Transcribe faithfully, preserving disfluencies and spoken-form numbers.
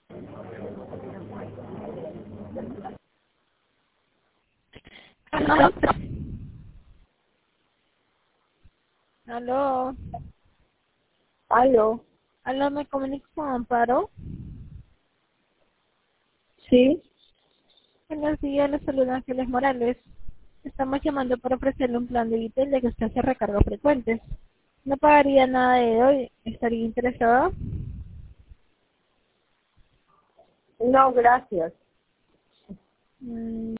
Aló. Aló. Aló, Aló, me comunico con Amparo. sí, Buenos días, les saluda Ángeles Morales. Estamos llamando para ofrecerle un plan de Vitel de que usted hace recargas frecuentes. No pagaría nada de hoy. ¿Estaría interesado? no, gracias. Mm,